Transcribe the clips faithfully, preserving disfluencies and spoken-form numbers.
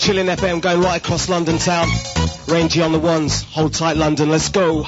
Chilling F M going right across London town. Rangy on the ones. Hold tight, London. Let's go.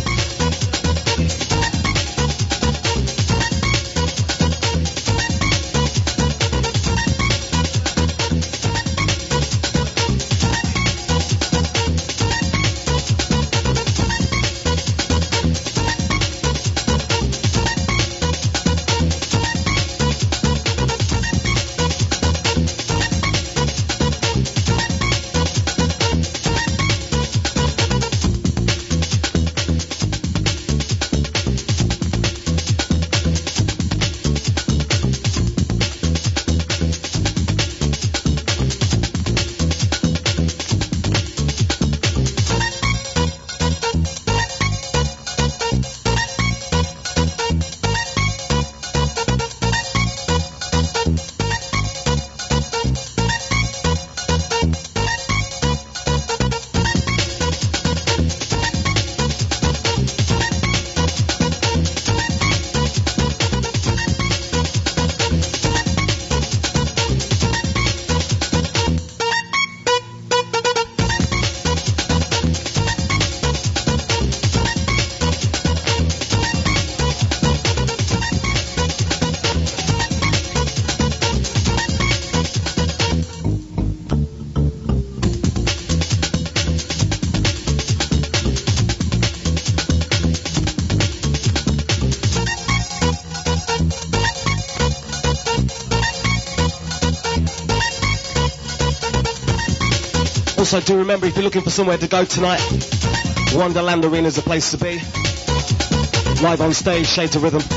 Also, do remember, if you're looking for somewhere to go tonight, Wonderland Arena is the place to be. Live on stage, Shades of Rhythm.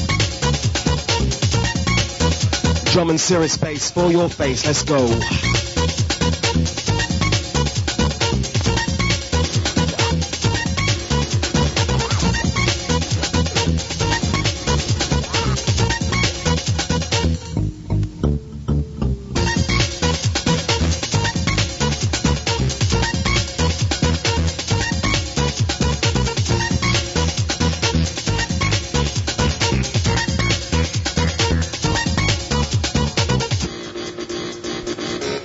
Drum and serious bass for your face. Let's go.